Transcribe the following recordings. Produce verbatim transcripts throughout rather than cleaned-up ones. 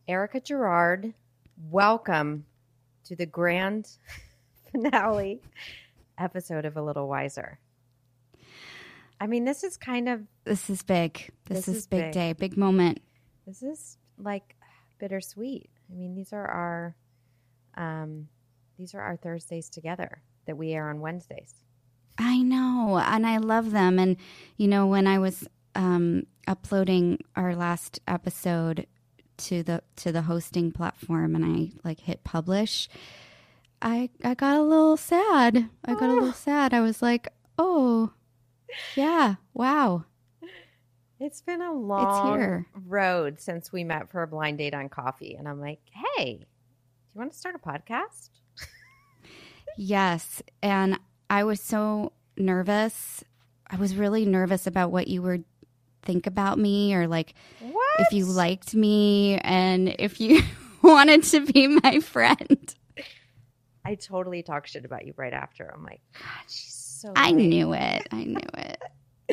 Erica Gerard, welcome to the grand finale episode of A Little Wiser. I mean, this is kind of... This is big. This, this is, is big, big day, big moment. This is like bittersweet. I mean, these are our, um, these are our Thursdays together that we air on Wednesdays. I know, and I love them. And, you know, when I was um, uploading our last episode to the to the hosting platform and I like hit publish, I I got a little sad. I got oh. a little sad. I was like, oh, yeah, wow. It's been a long road since we met for a blind date on coffee. And I'm like, hey, do you want to start a podcast? Yes. And I was so nervous. I was really nervous about what you would think about me, or like what? If you liked me and if you wanted to be my friend. I totally talk shit about you right after. I'm like, God, she's so I lame. knew it. I knew it.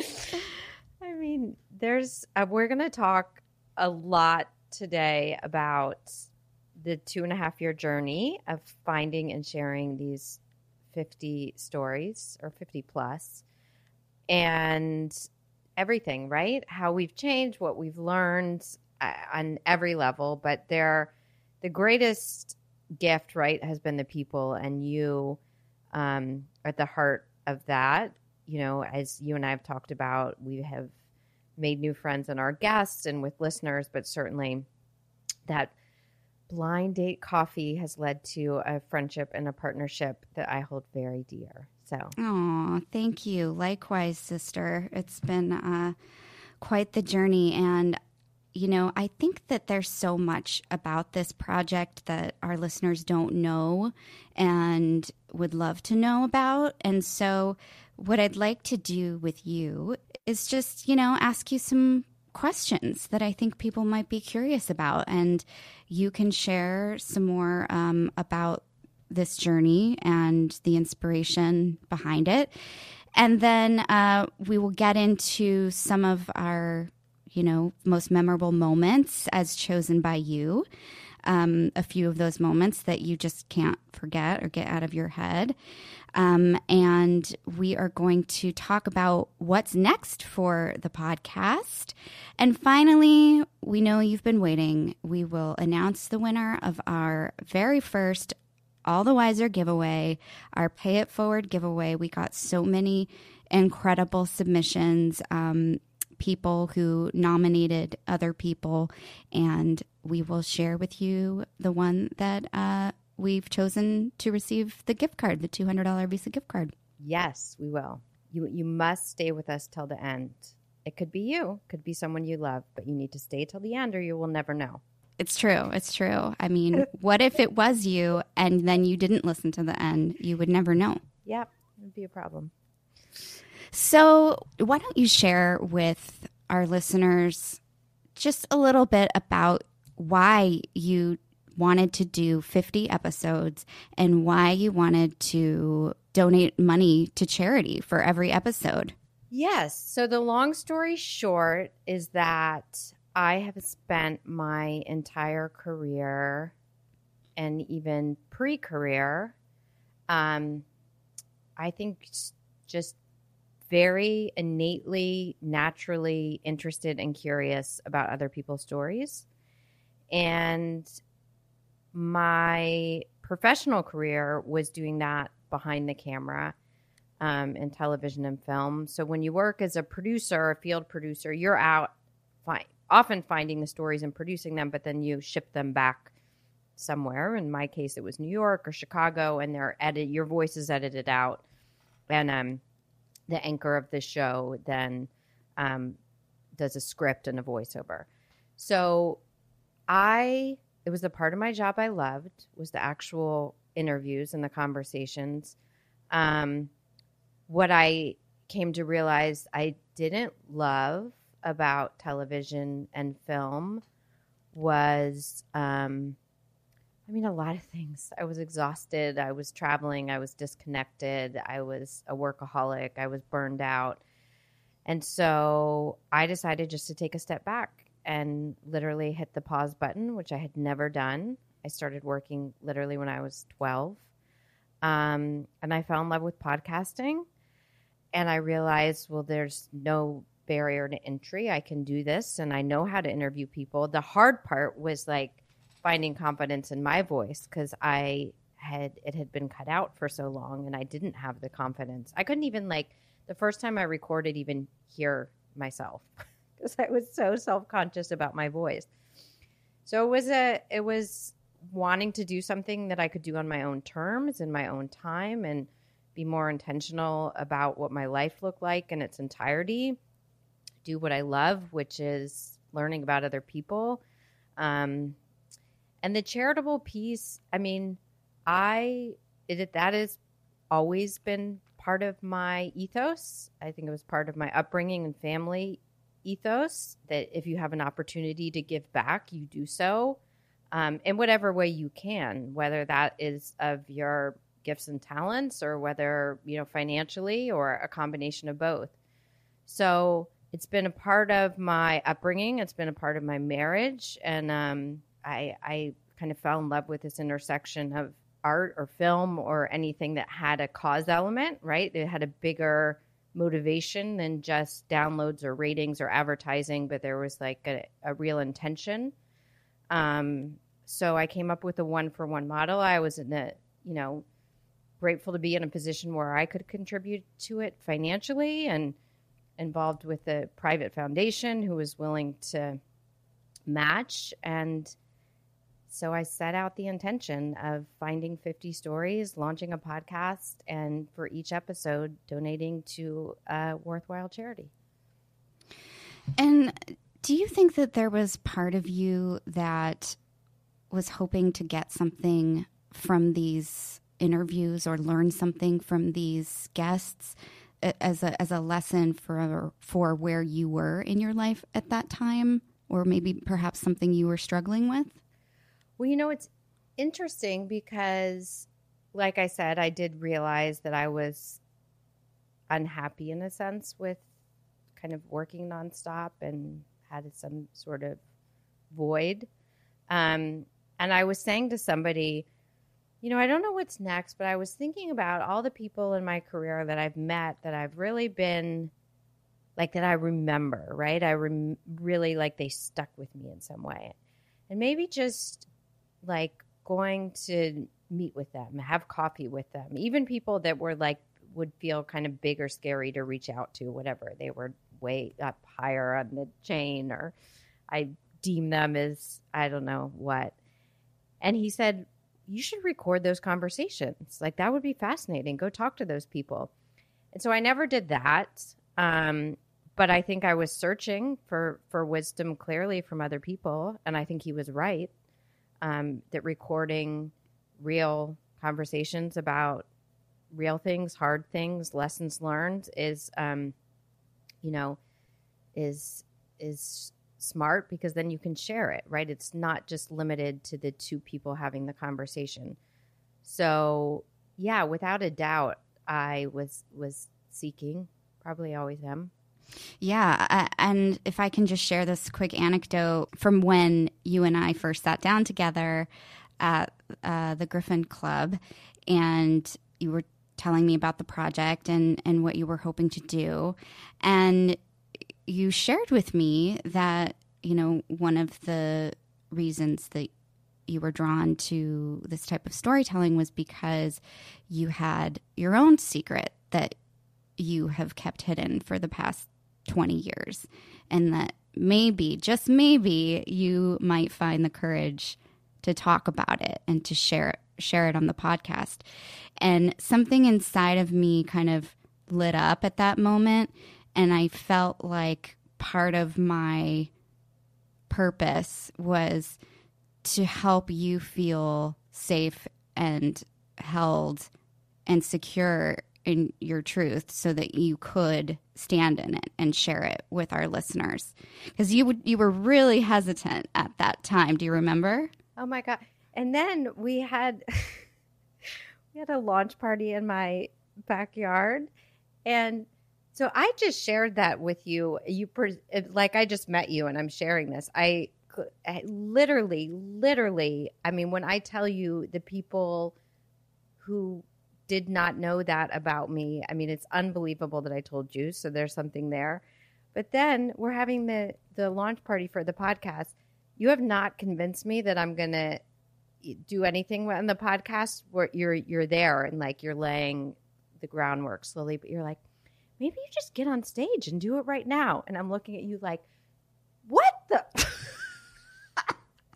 I mean, there's uh, we're going to talk a lot today about the two and a half year journey of finding and sharing these fifty stories or fifty plus and everything, right? How we've changed, what we've learned uh, on every level. But they're the greatest gift, right, has been the people, and you um, are at the heart of that. You know, as you and I have talked about, we have made new friends in our guests and with listeners, but certainly that blind date coffee has led to a friendship and a partnership that I hold very dear. So, oh, thank you. Likewise, sister. It's been uh, quite the journey. And, you know, I think that there's so much about this project that our listeners don't know and would love to know about. And so what I'd like to do with you is just, you know, ask you some questions that I think people might be curious about. And you can share some more um, about this journey and the inspiration behind it. And then uh, we will get into some of our, you know, most memorable moments as chosen by you. Um, a few of those moments that you just can't forget or get out of your head. Um, and we are going to talk about what's next for the podcast. And finally, we know you've been waiting. We will announce the winner of our very first All the Wiser giveaway, our Pay It Forward giveaway. We got so many incredible submissions, um, people who nominated other people, and we will share with you the one that uh, we've chosen to receive the gift card, the two hundred dollars Visa gift card. Yes, we will. You you must stay with us till the end. It could be you, could be someone you love, but you need to stay till the end or you will never know. It's true. It's true. I mean, what if it was you and then you didn't listen to the end? You would never know. Yep, it would be a problem. So why don't you share with our listeners just a little bit about why you wanted to do fifty episodes and why you wanted to donate money to charity for every episode? Yes. So the long story short is that I have spent my entire career and even pre-career, um, I think just very innately, naturally interested and curious about other people's stories. And my professional career was doing that behind the camera um, in television and film. So when you work as a producer, a field producer, you're out fi- often finding the stories and producing them, but then you ship them back somewhere. In my case, it was New York or Chicago, and they're edit. Your voice is edited out, and um, the anchor of the show then um, does a script and a voiceover. So I, it was the part of my job I loved, was the actual interviews and the conversations. Um, what I came to realize I didn't love about television and film was, um, I mean, a lot of things. I was exhausted. I was traveling. I was disconnected. I was a workaholic. I was burned out. And so I decided just to take a step back and literally hit the pause button, which I had never done. I started working literally when I was twelve. Um, and I fell in love with podcasting. And I realized, well, there's no barrier to entry. I can do this, and I know how to interview people. The hard part was like finding confidence in my voice, because I had it had been cut out for so long, and I didn't have the confidence. I couldn't even, like, the first time I recorded, even hear myself because I was so self-conscious about my voice. So it was a it was wanting to do something that I could do on my own terms, in my own time, and be more intentional about what my life looked like in its entirety. Do what I love, which is learning about other people. Um, and the charitable piece, I mean, I it, that has always been part of my ethos. I think it was part of my upbringing and family ethos, that if you have an opportunity to give back, you do so. Um, in whatever way you can, whether that is of your gifts and talents, or whether, you know, financially, or a combination of both. So it's been a part of my upbringing. It's been a part of my marriage. And um, I, I kind of fell in love with this intersection of art or film or anything that had a cause element, right? It had a bigger motivation than just downloads or ratings or advertising, but there was like a, a real intention. Um, so I came up with a one-for-one model. I was in a, you know, grateful to be in a position where I could contribute to it financially, and involved with a private foundation who was willing to match. And so I set out the intention of finding fifty stories, launching a podcast, and for each episode, donating to a worthwhile charity. And do you think that there was part of you that was hoping to get something from these interviews, or learn something from these guests as a as a lesson for for where you were in your life at that time, or maybe perhaps something you were struggling with? Well, you know, it's interesting because, like I said, I did realize that I was unhappy in a sense with kind of working nonstop and had some sort of void. Um, and I was saying to somebody, you know, I don't know what's next, but I was thinking about all the people in my career that I've met that I've really been like, that I remember, right? I rem- really like they stuck with me in some way. And maybe just like going to meet with them, have coffee with them, even people that were like, would feel kind of big or scary to reach out to, whatever. They were way up higher on the chain, or I deem them as, I don't know what. And he said, you should record those conversations. Like, that would be fascinating. Go talk to those people. And so I never did that. Um, but I think I was searching for, for wisdom clearly from other people. And I think he was right, um, that recording real conversations about real things, hard things, lessons learned is, um, you know, is, is smart, because then you can share it, right? It's not just limited to the two people having the conversation. So yeah, without a doubt, I was, was seeking, probably always am. Yeah. Uh, and if I can just share this quick anecdote from when you and I first sat down together at uh, the Griffin Club, and you were telling me about the project and, and what you were hoping to do. And you shared with me that, you know, one of the reasons that you were drawn to this type of storytelling was because you had your own secret that you have kept hidden for the past twenty years. And that maybe, just maybe, you might find the courage to talk about it and to share it, share it on the podcast. And something inside of me kind of lit up at that moment. And I felt like part of my purpose was to help you feel safe and held and secure in your truth, so that you could stand in it and share it with our listeners. Because you would, you were really hesitant at that time. Do you remember? Oh my God. And then we had we had a launch party in my backyard. And So I just shared that with you. You per- like I just met you and I'm sharing this. I, I literally, literally, I mean, when I tell you the people who did not know that about me, I mean, it's unbelievable that I told you. So there's something there. But then we're having the, the launch party for the podcast. You have not convinced me that I'm going to do anything on the podcast where you're, you're there and like you're laying the groundwork slowly, but you're like, maybe you just get on stage and do it right now. And I'm looking at you like, what the? Are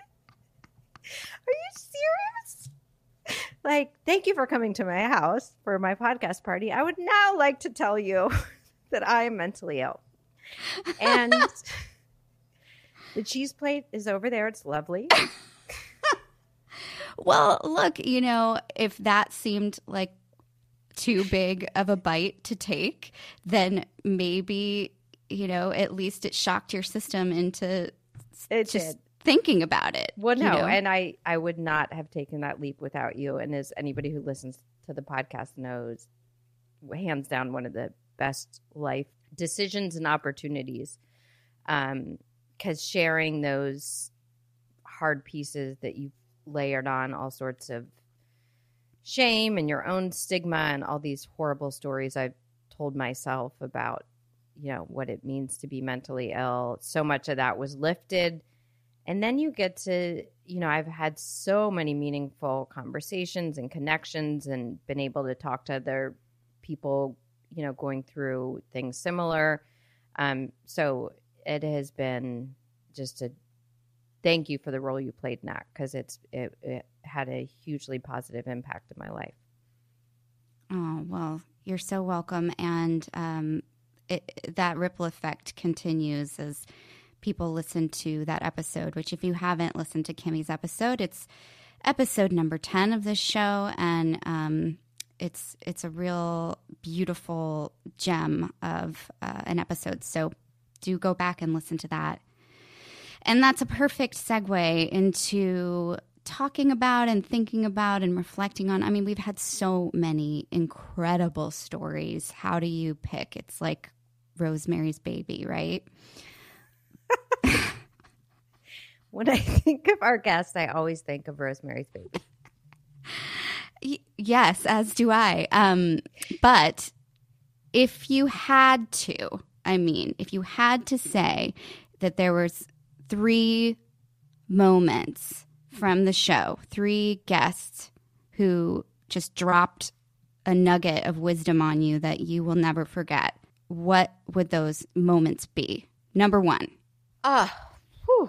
you serious? Like, thank you for coming to my house for my podcast party. I would now like to tell you that I am mentally ill. And the cheese plate is over there. It's lovely. Well, look, you know, if that seemed like too big of a bite to take, then maybe, you know, at least it shocked your system into it just did. thinking about it. Well, no, you know? and I, I would not have taken that leap without you. And as anybody who listens to the podcast knows, hands down, one of the best life decisions and opportunities. Um, because sharing those hard pieces that you've layered on all sorts of shame and your own stigma and all these horrible stories I've told myself about, you know, what it means to be mentally ill. So much of that was lifted. And then you get to, you know, I've had so many meaningful conversations and connections and been able to talk to other people, you know, going through things similar. Um, so it has been just a thank you for the role you played in that, because it's it, it had a hugely positive impact in my life. Oh, well, you're so welcome. And um, it, that ripple effect continues as people listen to that episode, which if you haven't listened to Kimmy's episode, it's episode number ten of this show. And um, it's it's a real beautiful gem of uh, an episode. So do go back and listen to that. And that's a perfect segue into talking about and thinking about and reflecting on. I mean, we've had so many incredible stories. How do you pick? It's like Rosemary's Baby, right? When I think of our guest, I always think of Rosemary's Baby. Y- yes, as do I. Um, but if you had to, I mean, if you had to say that there was three moments from the show, three guests who just dropped a nugget of wisdom on you that you will never forget, what would those moments be? Number one. Ah, uh,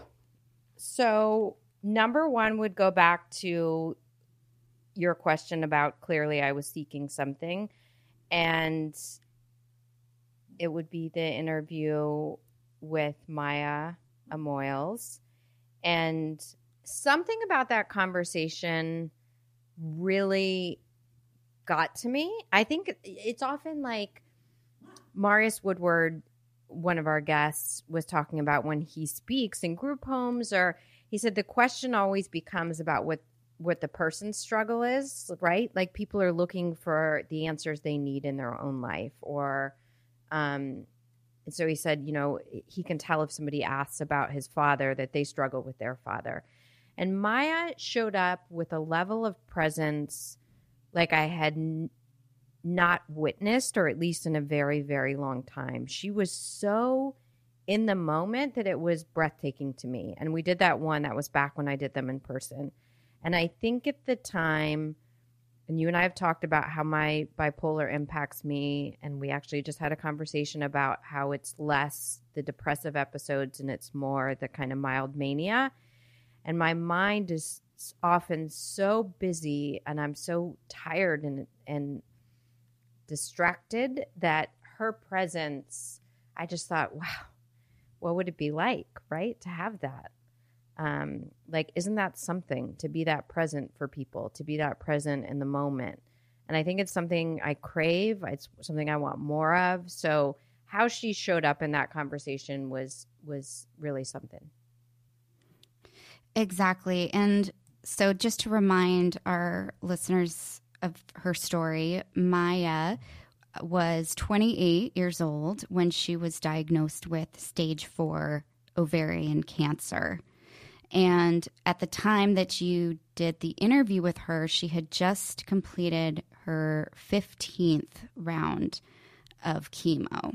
so number one would go back to your question about clearly I was seeking something, and it would be the interview with Maya Amoyles. And something about that conversation really got to me. I think it's often like Marius Woodward, one of our guests, was talking about when he speaks in group homes, or he said the question always becomes about what what the person's struggle is, right? Like people are looking for the answers they need in their own life, or um and so he said, you know, he can tell if somebody asks about his father that they struggle with their father. And Maya showed up with a level of presence like I had n- not witnessed, or at least in a very, very long time. She was so in the moment that it was breathtaking to me. And we did that one, that was back when I did them in person. And I think at the time, and you and I have talked about how my bipolar impacts me, and we actually just had a conversation about how it's less the depressive episodes and it's more the kind of mild mania. And my mind is often so busy and I'm so tired and and distracted that her presence, I just thought, wow, what would it be like, right, to have that? Um, like, isn't that something, to be that present for people, to be that present in the moment? And I think it's something I crave. It's something I want more of. So how she showed up in that conversation was was really something. Exactly. And so just to remind our listeners of her story, Maya was twenty-eight years old when she was diagnosed with stage four ovarian cancer. And at the time that you did the interview with her, she had just completed her fifteenth round of chemo.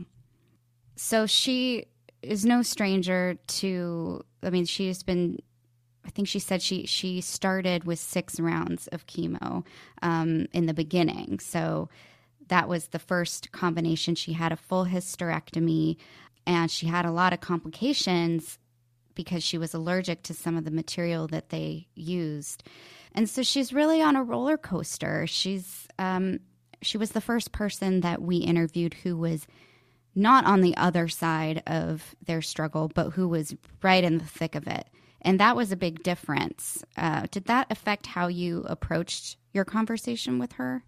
So she is no stranger to, I mean, she's been, I think she said she, she started with six rounds of chemo um, in the beginning. So that was the first combination. She had a full hysterectomy, and she had a lot of complications because she was allergic to some of the material that they used. And so she's really on a roller coaster. She's um, she was the first person that we interviewed who was not on the other side of their struggle, but who was right in the thick of it. And that was a big difference. Uh, did that affect how you approached your conversation with her?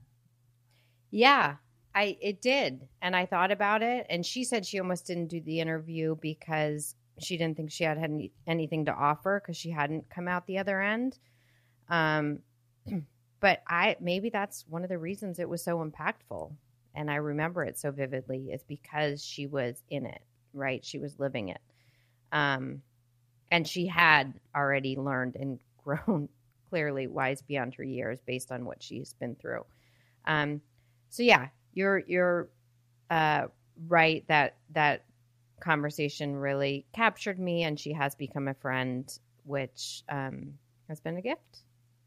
Yeah, I it did. And I thought about it. And she said she almost didn't do the interview because she didn't think she had any, anything to offer because she hadn't come out the other end. Um, but I maybe that's one of the reasons it was so impactful. And I remember it so vividly is because she was in it, right? She was living it. Um, and she had already learned and grown clearly wise beyond her years based on what she's been through. Um, so yeah, you're, you're uh, right that, that conversation really captured me, and she has become a friend, which um, has been a gift.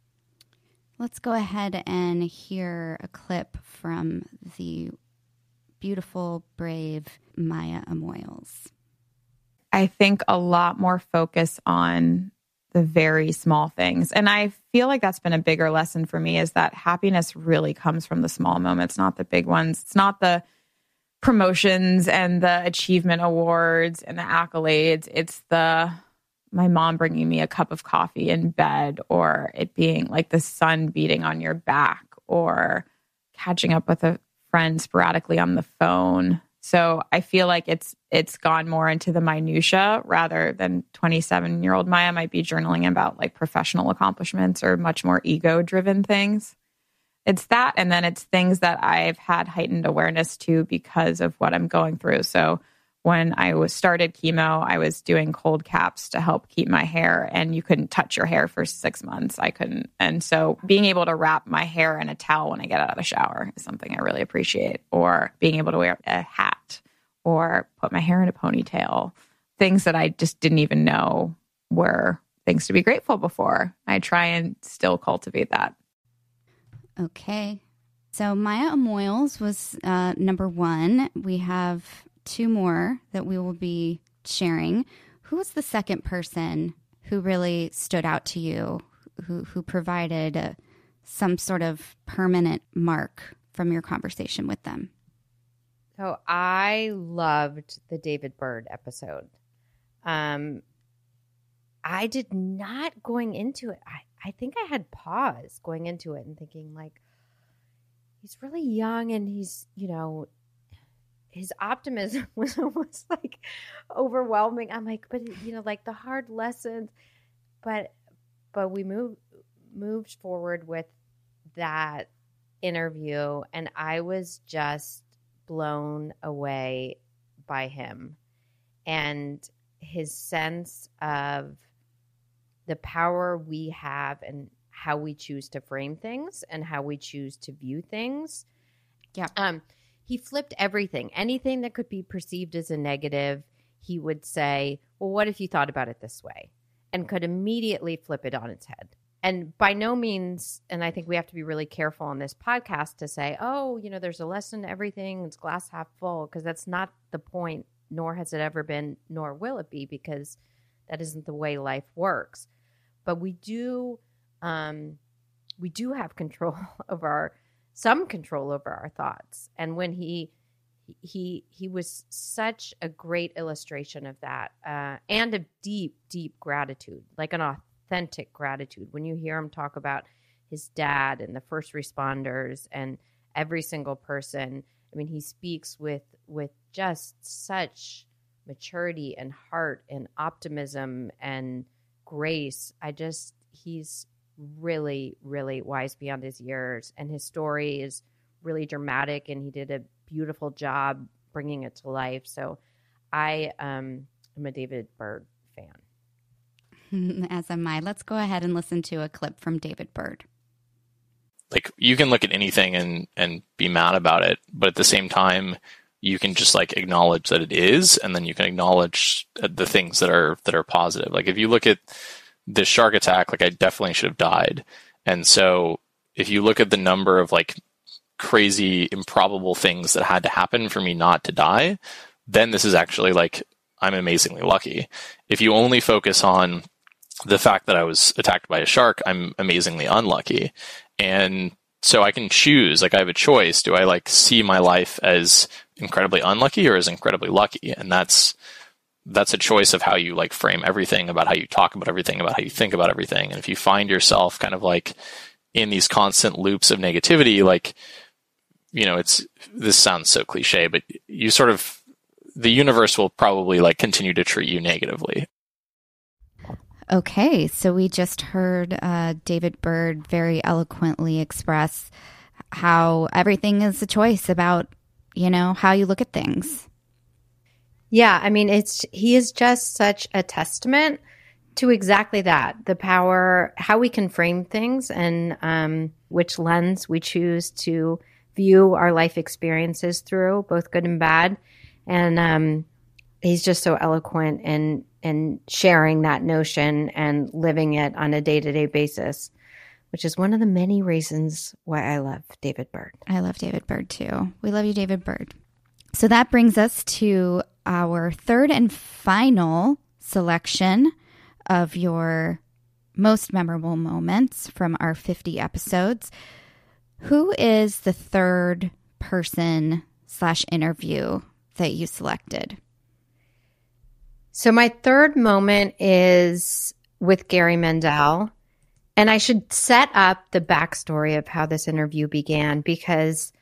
Let's go ahead and hear a clip from the beautiful, brave Maya Amoyles. I think a lot more focus on the very small things. And I feel like that's been a bigger lesson for me, is that happiness really comes from the small moments, not the big ones. It's not the promotions and the achievement awards and the accolades. It's the my mom bringing me a cup of coffee in bed, or it being like the sun beating on your back, or catching up with a friend sporadically on the phone. So I feel like it's it's gone more into the minutia rather than twenty-seven-year-old Maya might be journaling about like professional accomplishments or much more ego-driven things. It's that, and then it's things that I've had heightened awareness to because of what I'm going through. So when I was started chemo, I was doing cold caps to help keep my hair, and you couldn't touch your hair for six months. I couldn't. And so being able to wrap my hair in a towel when I get out of the shower is something I really appreciate, or being able to wear a hat or put my hair in a ponytail, things that I just didn't even know were things to be grateful before. I try and still cultivate that. Okay. So Maya Amoyles was uh, number one. We have two more that we will be sharing. Who was the second person who really stood out to you, who who provided a, some sort of permanent mark from your conversation with them? So I loved the David Byrd episode. Um, I did not going into it. I, I think I had pause going into it and thinking like, he's really young and he's, you know, his optimism was almost like overwhelming. I'm like, but you know, like the hard lessons, but, but we moved, moved forward with that interview, and I was just blown away by him and his sense of the power we have and how we choose to frame things and how we choose to view things. Yeah. Um, He flipped everything. Anything that could be perceived as a negative, he would say, well, what if you thought about it this way? And could immediately flip it on its head. And by no means, and I think we have to be really careful on this podcast to say, oh, you know, there's a lesson to everything. It's glass half full, because that's not the point, nor has it ever been, nor will it be, because that isn't the way life works. But we do, um, we do have control over our some control over our thoughts. And when he he he was such a great illustration of that, uh, and a deep, deep gratitude, like an authentic gratitude. When you hear him talk about his dad and the first responders and every single person, I mean, he speaks with with just such maturity and heart and optimism and grace. I just, he's really, really wise beyond his years, and his story is really dramatic, and he did a beautiful job bringing it to life. So I um, am a David Byrd fan. As am I. Let's go ahead and listen to a clip from David Byrd. Like, you can look at anything and, and be mad about it, but at the same time, you can just like acknowledge that it is, and then you can acknowledge the things that are that are positive. Like, if you look at this shark attack, like, I definitely should have died. And so if you look at the number of like crazy, improbable things that had to happen for me not to die, then this is actually like, I'm amazingly lucky. If you only focus on the fact that I was attacked by a shark, I'm amazingly unlucky. And so I can choose, like, I have a choice. Do I like see my life as incredibly unlucky or as incredibly lucky? And that's, that's a choice of how you like frame everything, about how you talk about everything, about how you think about everything. And if you find yourself kind of like in these constant loops of negativity, like, you know, it's, this sounds so cliche, but you sort of, the universe will probably like continue to treat you negatively. Okay, so we just heard uh, David Byrd very eloquently express how everything is a choice about, you know, how you look at things. Yeah, I mean, it's he is just such a testament to exactly that, the power, how we can frame things, and um, which lens we choose to view our life experiences through, both good and bad. And um, he's just so eloquent in, in sharing that notion and living it on a day-to-day basis, which is one of the many reasons why I love David Byrd. I love David Byrd, too. We love you, David Byrd. So that brings us to our third and final selection of your most memorable moments from our fifty episodes. Who is the third person slash interview that you selected? So my third moment is with Gary Mendell. And I should set up the backstory of how this interview began, because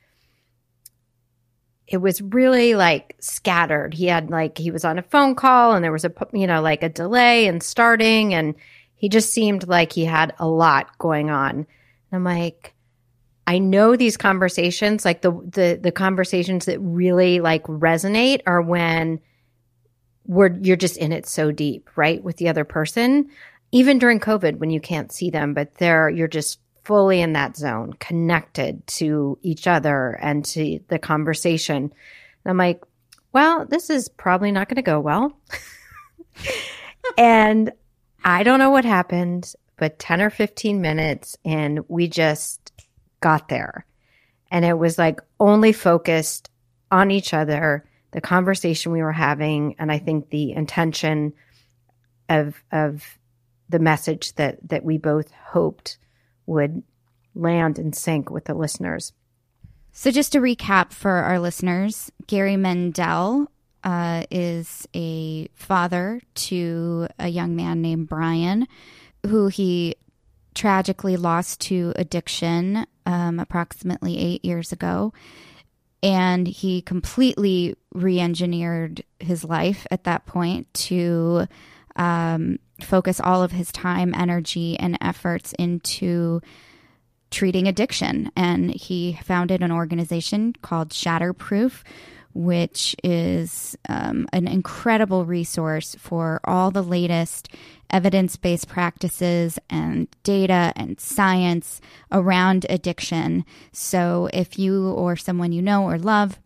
it was really like scattered. He had like, he was on a phone call and there was a, you know, like a delay in starting, and he just seemed like he had a lot going on. And I'm like, I know these conversations, like the, the, the conversations that really like resonate are when we're, you're just in it so deep, right? With the other person, even during COVID when you can't see them, but they're, you're just fully in that zone, connected to each other and to the conversation. And I'm like, well, this is probably not going to go well. And I don't know what happened, but ten or fifteen minutes and we just got there. And it was like only focused on each other, the conversation we were having, and I think the intention of of the message that that we both hoped would land and sink with the listeners. So just to recap for our listeners, Gary Mendell uh, is a father to a young man named Brian, who he tragically lost to addiction um, approximately eight years ago. And he completely re-engineered his life at that point to um, focus all of his time, energy, and efforts into treating addiction. And he founded an organization called Shatterproof, which is um, an incredible resource for all the latest evidence-based practices and data and science around addiction. So if you or someone you know or love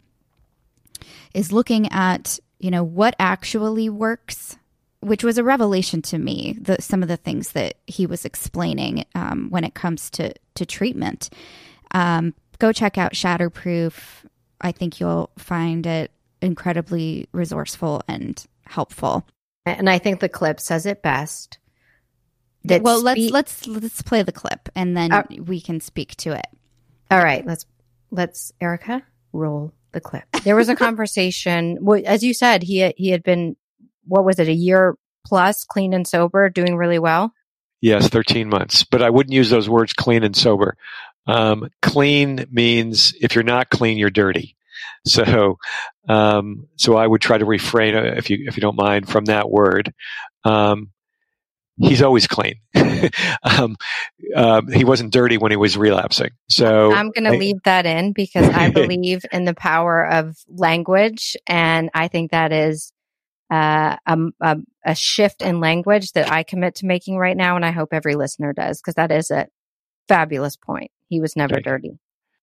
is looking at, you know, what actually works, which was a revelation to me, the, some of the things that he was explaining um, when it comes to, to treatment. Um, go check out Shatterproof. I think you'll find it incredibly resourceful and helpful. And I think the clip says it best. That well, spe- let's let's let's play the clip and then uh, we can speak to it. All right, let's let's Erica roll the clip. There was a conversation. As you said, he had, he had been, what was it, a year plus, clean and sober, doing really well? Yes, thirteen months. But I wouldn't use those words, clean and sober. Um, clean means if you're not clean, you're dirty. So, um, so I would try to refrain, if you if you don't mind, from that word. Um, he's always clean. um, um, he wasn't dirty when he was relapsing. So I'm going to leave that in because I believe in the power of language. And I think that is uh, a, a, a shift in language that I commit to making right now. And I hope every listener does, because that is a fabulous point. He was never Thank dirty.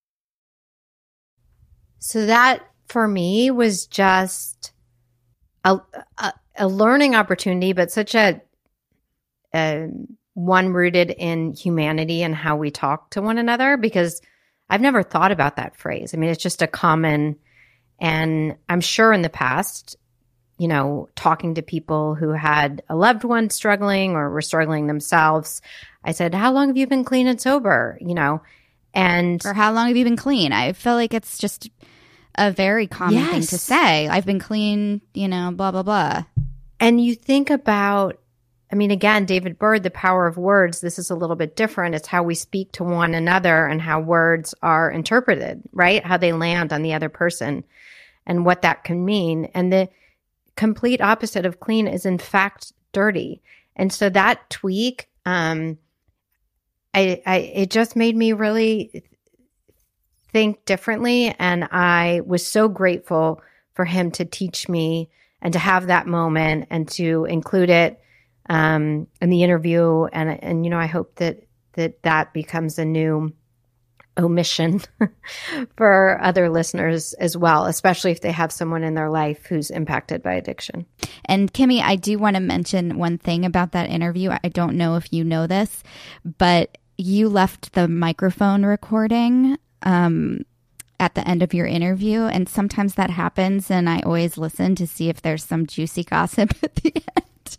So that for me was just a, a, a learning opportunity, but such a, a one rooted in humanity and how we talk to one another, because I've never thought about that phrase. I mean, it's just a common, and I'm sure in the past, you know, talking to people who had a loved one struggling or were struggling themselves, I said, how long have you been clean and sober? You know, and or how long have you been clean? I feel like it's just a very common yes. thing to say. I've been clean, you know, blah, blah, blah. And you think about, I mean, again, David Bird, The Power of Words, this is a little bit different. It's how we speak to one another and how words are interpreted, right? How they land on the other person and what that can mean. And the complete opposite of clean is, in fact, dirty. And so that tweak, um, I, I, it just made me really think differently. And I was so grateful for him to teach me and to have that moment and to include it um, in the interview. And, and, you know, I hope that, that that becomes a new omission for other listeners as well, especially if they have someone in their life who's impacted by addiction. And Kimmy, I do want to mention one thing about that interview. I don't know if you know this, but you left the microphone recording um, at the end of your interview. And sometimes that happens. And I always listen to see if there's some juicy gossip at the end.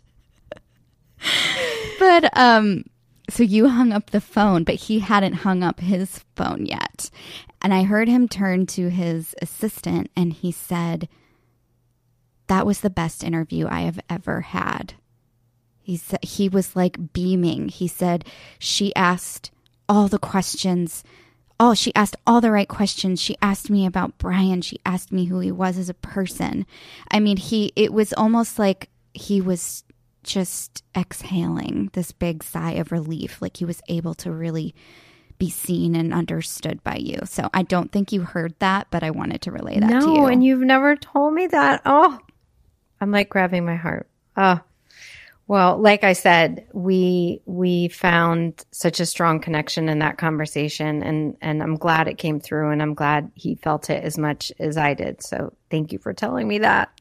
But um, so you hung up the phone, but he hadn't hung up his phone yet. And I heard him turn to his assistant and he said, that was the best interview I have ever had. He said, he was like beaming. He said, she asked all the questions. Oh, she asked all the right questions. She asked me about Brian. She asked me who he was as a person. I mean, he, it was almost like he was just exhaling this big sigh of relief. Like he was able to really be seen and understood by you. So I don't think you heard that, but I wanted to relay that no, to you. No, and you've never told me that. Oh, I'm like grabbing my heart. Oh, well, like I said, we we found such a strong connection in that conversation, and and I'm glad it came through, and I'm glad he felt it as much as I did. So thank you for telling me that.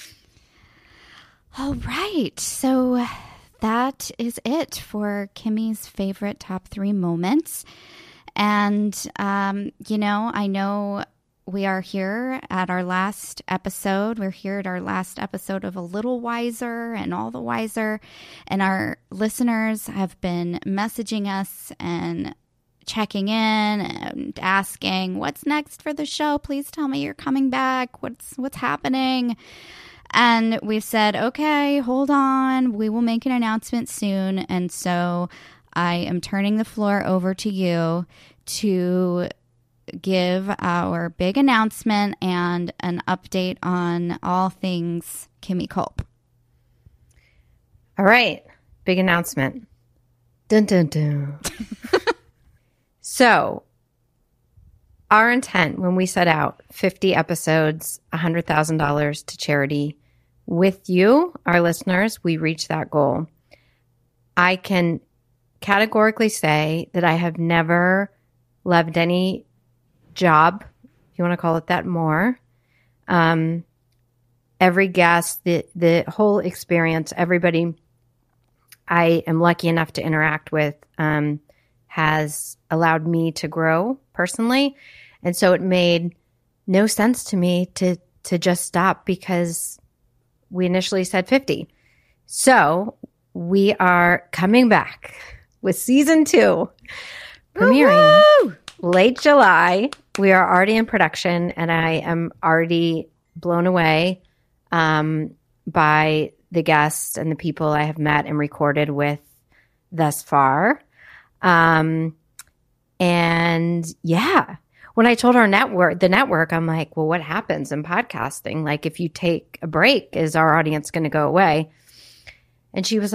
All right. So that is it for Kimmy's favorite top three moments. And, um, you know, I know we are here at our last episode. We're here at our last episode of A Little Wiser and All the Wiser. And our listeners have been messaging us and checking in and asking, what's next for the show? Please tell me you're coming back. What's what's happening? And we've said, okay, hold on. We will make an announcement soon. And so I am turning the floor over to you to give our big announcement and an update on all things Kimmy Culp. All right. Big announcement. Dun, dun, dun. So our intent when we set out fifty episodes, one hundred thousand dollars to charity, with you, our listeners, we reached that goal. I can categorically say that I have never loved any job, if you want to call it that, more. Um, every guest, the the whole experience, everybody I am lucky enough to interact with um, has allowed me to grow personally. And so it made no sense to me to to just stop because we initially said fifty. So we are coming back with season two, premiering Woo-hoo! Late July. We are already in production, and I am already blown away um, by the guests and the people I have met and recorded with thus far. Um, and yeah, when I told our network, the network, I'm like, well, what happens in podcasting? Like, if you take a break, is our audience going to go away? And she was like,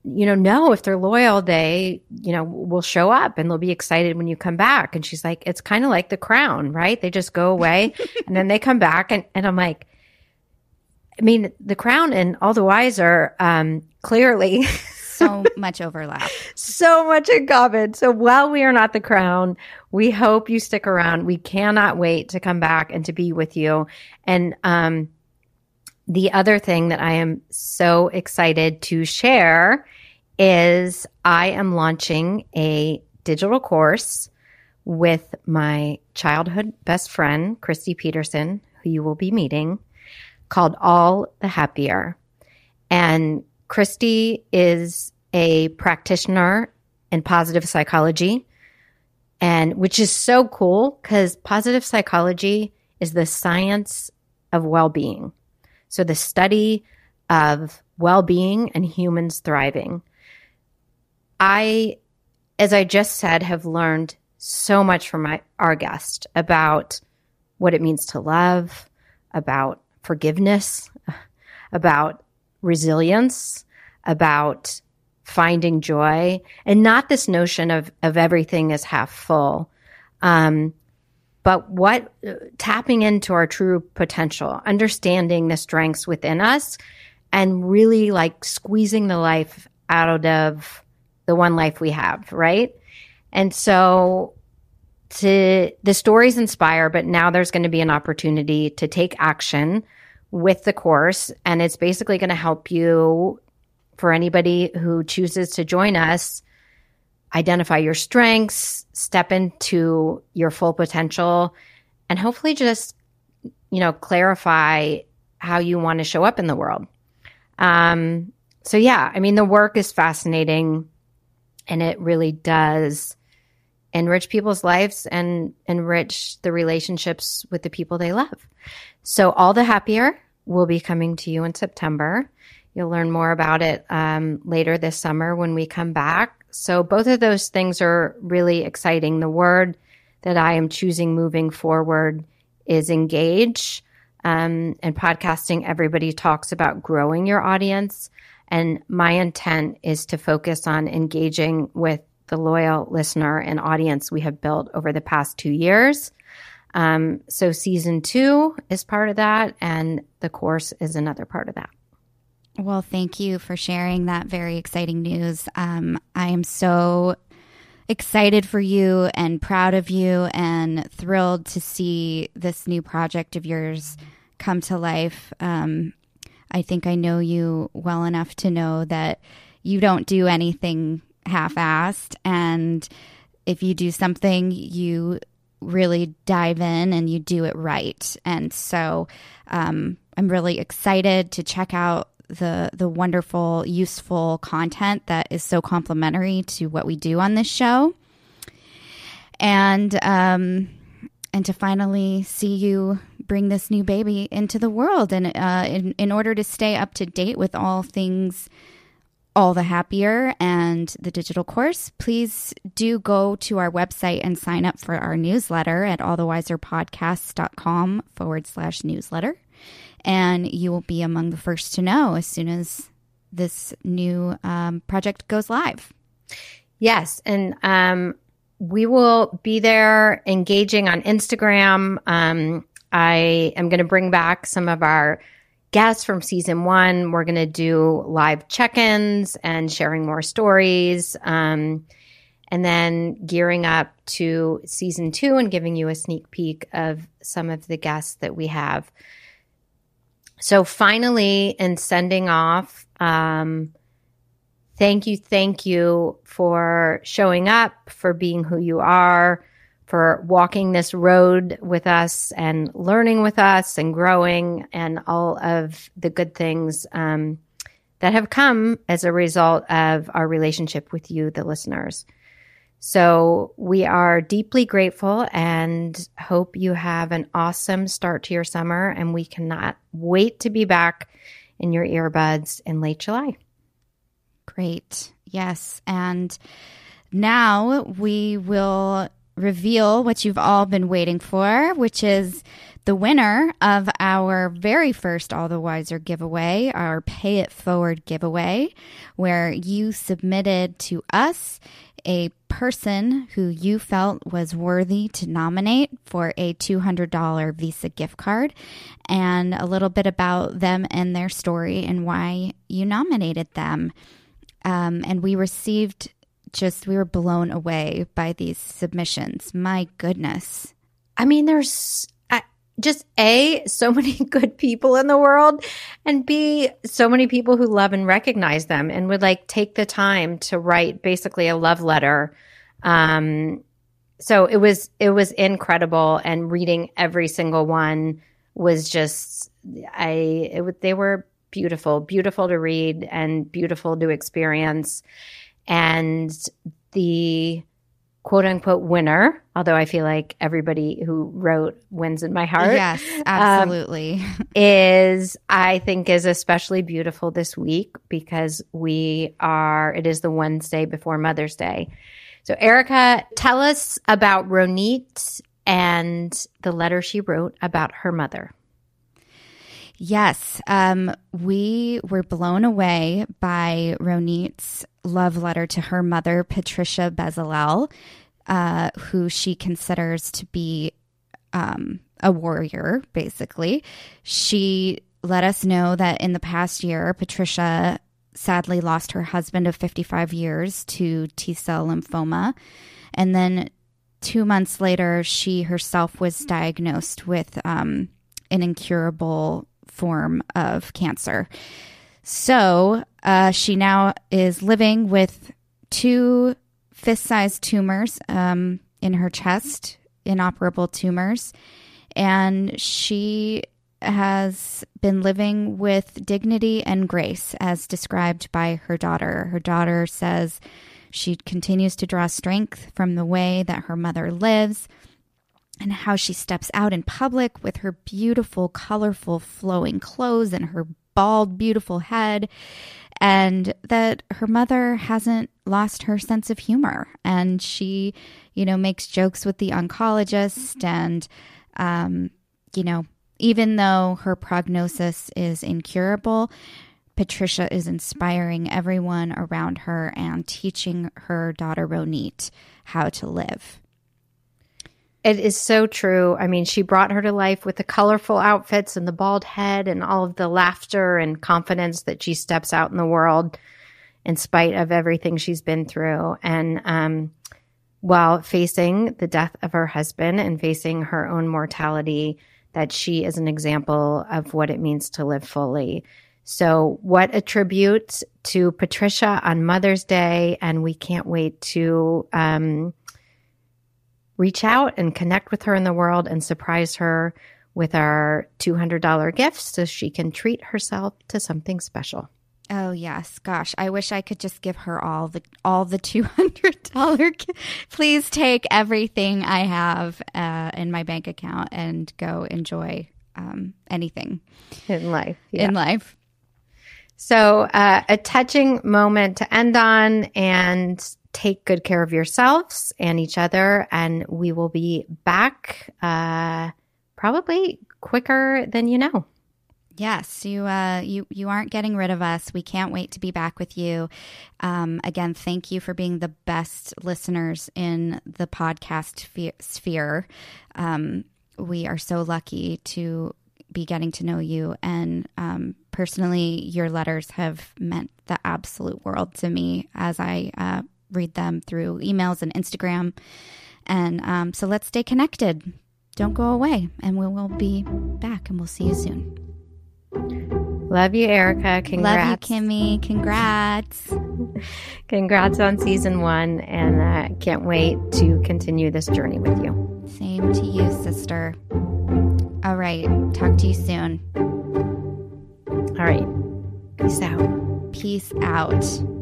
you know, know if they're loyal, they, you know, will show up and they'll be excited when you come back. And she's like, it's kind of like The Crown, right? They just go away and then they come back. And, and I'm like, I mean, The Crown and All the Wise are um, clearly so much overlap. So much in common. So while we are not The Crown, we hope you stick around. We cannot wait to come back and to be with you. And um, the other thing that I am so excited to share is I am launching a digital course with my childhood best friend, Christy Peterson, who you will be meeting, called All the Happier. And Christy is a practitioner in positive psychology, and which is so cool because positive psychology is the science of well-being. So the study of well-being and humans thriving. I, as I just said, have learned so much from my, our guest about what it means to love, about forgiveness, about resilience, about finding joy, and not this notion of, of everything is half full. Um, but what tapping into our true potential, understanding the strengths within us, and really like squeezing the life out of the one life we have, right? And so to the stories inspire, but now there's going to be an opportunity to take action with the course. And it's basically going to help you, for anybody who chooses to join us, identify your strengths, step into your full potential, and hopefully just, you know, clarify how you want to show up in the world. Um, so yeah, I mean, the work is fascinating and it really does enrich people's lives and enrich the relationships with the people they love. So All the Happier will be coming to you in September. You'll learn more about it um, later this summer when we come back. So both of those things are really exciting. The word that I am choosing moving forward is engage. Um, and podcasting, everybody talks about growing your audience. And my intent is to focus on engaging with the loyal listener and audience we have built over the past two years. Um, so season two is part of that, and the course is another part of that. Well, thank you for sharing that very exciting news. Um, I am so excited for you and proud of you and thrilled to see this new project of yours come to life. Um, I think I know you well enough to know that you don't do anything half-assed, and if you do something, you really dive in and you do it right. And so um, I'm really excited to check out the the wonderful, useful content that is so complementary to what we do on this show. And um, and to finally see you bring this new baby into the world. And uh, in, in order to stay up to date with all things All the Happier and the digital course, please do go to our website and sign up for our newsletter at allthewiserpodcasts.com forward slash newsletter. And you will be among the first to know as soon as this new um, project goes live. Yes. And um, we will be there engaging on Instagram. Um, I am going to bring back some of our guests from season one. We're going to do live check-ins and sharing more stories. Um, and then gearing up to season two and giving you a sneak peek of some of the guests that we have. So finally, in sending off, um, thank you, thank you for showing up, for being who you are, for walking this road with us and learning with us and growing, and all of the good things um, that have come as a result of our relationship with you, the listeners. So we are deeply grateful and hope you have an awesome start to your summer, and we cannot wait to be back in your earbuds in late July. Great. Yes. And now we will reveal what you've all been waiting for, which is The winner of our very first All the Wiser giveaway, our Pay It Forward giveaway, where you submitted to us a person who you felt was worthy to nominate for a two hundred dollars Visa gift card, and a little bit about them and their story and why you nominated them. Um, and we received just, we were blown away by these submissions. My goodness. I mean, there's uh, just A, so many good people in the world, and B, so many people who love and recognize them and would like take the time to write basically a love letter. Um, so it was, it was incredible. And reading every single one was just, I, it, they were beautiful, beautiful to read and beautiful to experience. And the quote unquote winner, although I feel like everybody who wrote wins in my heart. Yes, absolutely. Um, is, I think, is especially beautiful this week because we are, it is the Wednesday before Mother's Day. So Erica, tell us about Ronit and the letter she wrote about her mother. Yes, um, we were blown away by Ronit's love letter to her mother, Patricia Bezalel, uh, who she considers to be um, a warrior, basically. She let us know that in the past year, Patricia sadly lost her husband of fifty-five years to T-cell lymphoma. And then two months later, she herself was diagnosed with um, an incurable form of cancer. So uh, she now is living with two fist-sized tumors um, in her chest, inoperable tumors, and she has been living with dignity and grace as described by her daughter. Her daughter says she continues to draw strength from the way that her mother lives and how she steps out in public with her beautiful, colorful, flowing clothes and her bald, beautiful head, and that her mother hasn't lost her sense of humor. And she, you know, makes jokes with the oncologist. And, um, you know, even though her prognosis is incurable, Patricia is inspiring everyone around her and teaching her daughter Ronit how to live. It is so true. I mean, she brought her to life with the colorful outfits and the bald head and all of the laughter and confidence that she steps out in the world in spite of everything she's been through. And um, while facing the death of her husband and facing her own mortality, that she is an example of what it means to live fully. So what a tribute to Patricia on Mother's Day. And we can't wait to um, reach out and connect with her in the world and surprise her with our two hundred dollars gift so she can treat herself to something special. Oh, yes. Gosh, I wish I could just give her all the all the two hundred dollars. Please take everything I have uh, in my bank account and go enjoy um, anything In life. Yeah. in life. So uh, a touching moment to end on, and take good care of yourselves and each other. And we will be back uh, probably quicker than you know. Yes, you uh, you you aren't getting rid of us. We can't wait to be back with you. Um, again, thank you for being the best listeners in the podcast sphere. Um, we are so lucky to be getting to know you, and um, personally, your letters have meant the absolute world to me as I uh, read them through emails and Instagram. And um, so let's stay connected. Don't go away, and we will be back, and we'll see you soon. Love you, Erica. Congrats. Love you, Kimmy. Congrats. Congrats on season one, and uh, can't wait to continue this journey with you. Same to you, sister. All right. Talk to you soon. All right. Peace out. Peace out.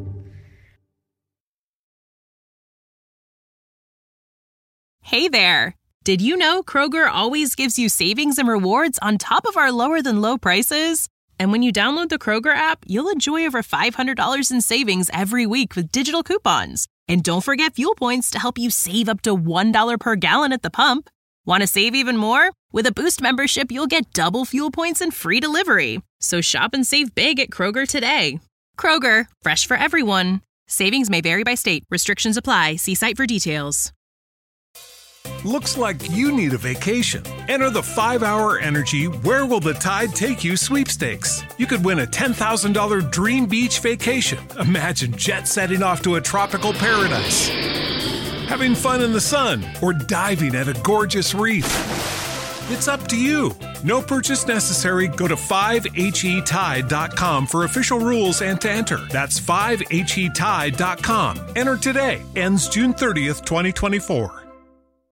Hey there. Did you know Kroger always gives you savings and rewards on top of our lower than low prices? And when you download the Kroger app, you'll enjoy over five hundred dollars in savings every week with digital coupons. And don't forget fuel points to help you save up to one dollar per gallon at the pump. Want to save even more? With a Boost membership, you'll get double fuel points and free delivery. So shop and save big at Kroger today. Kroger, fresh for everyone. Savings may vary by state. Restrictions apply. See site for details. Looks like you need a vacation. Enter the five hour Energy Where Will the Tide Take You sweepstakes. You could win a ten thousand dollars dream beach vacation. Imagine jet setting off to a tropical paradise, having fun in the sun, or diving at a gorgeous reef. It's up to you. No purchase necessary. Go to five H E tide dot com for official rules and to enter. That's five H E tide dot com. Enter today. Ends June thirtieth, twenty twenty-four.